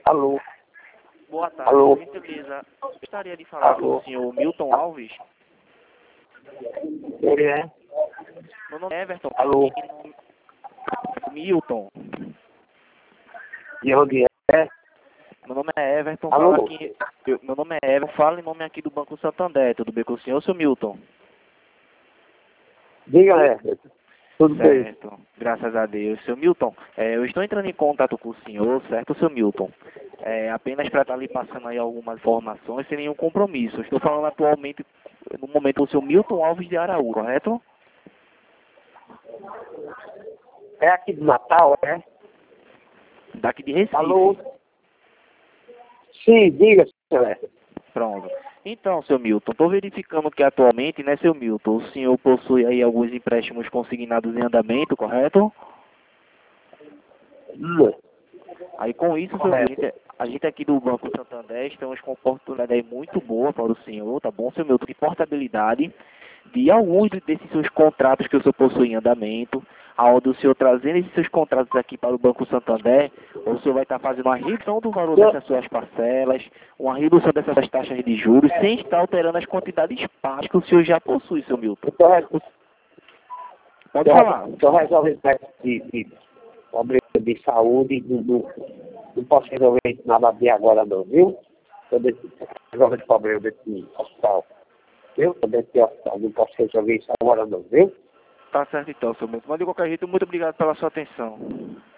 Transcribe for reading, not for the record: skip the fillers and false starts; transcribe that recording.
Alô? Boa tarde, Alô? gentileza. Gostaria de falar com Alô? o senhor Milton Alves. Ele é? Meu nome é Everton. Alô? Milton. De onde é? Meu nome é Everton. Alô? Fala aqui. Meu nome é Everton. Fala em nome aqui do Banco Santander. Tudo bem com o senhor, seu Milton? Diga, tudo bem? Certo. Graças a Deus. Seu Milton, eu estou entrando em contato com o senhor, certo, seu Milton? Apenas para estar lhe passando aí algumas informações sem nenhum compromisso. Eu estou falando atualmente, no momento, com o seu Milton Alves de Araújo, correto? É aqui de Natal, é? Daqui de Recife. Alô? Sim, diga, senhor. Pronto. Então, seu Milton, estou verificando que atualmente, né, seu Milton, o senhor possui aí alguns empréstimos consignados em andamento, correto? Aí com isso, seu Correto. Milton, a gente aqui do Banco Santander estamos com uma oportunidade aí muito boa para o senhor, tá bom, seu Milton, de portabilidade de alguns desses seus contratos que o senhor possui em andamento, aonde o senhor trazendo esses seus contratos aqui para o Banco Santander, o senhor vai estar fazendo uma redução do valor dessas suas parcelas, uma redução dessas taxas de juros, sem estar alterando as quantidades pagas que o senhor já possui, seu Milton. Pode falar. Estou resolvendo de problema de saúde, não posso resolver nada de agora não, viu? Estou resolvendo problema desse hospital. Viu? Estou dentro de hospital, não posso resolver isso agora não, viu? Tá certo então, seu Milton. Mas de qualquer jeito, muito obrigado pela sua atenção.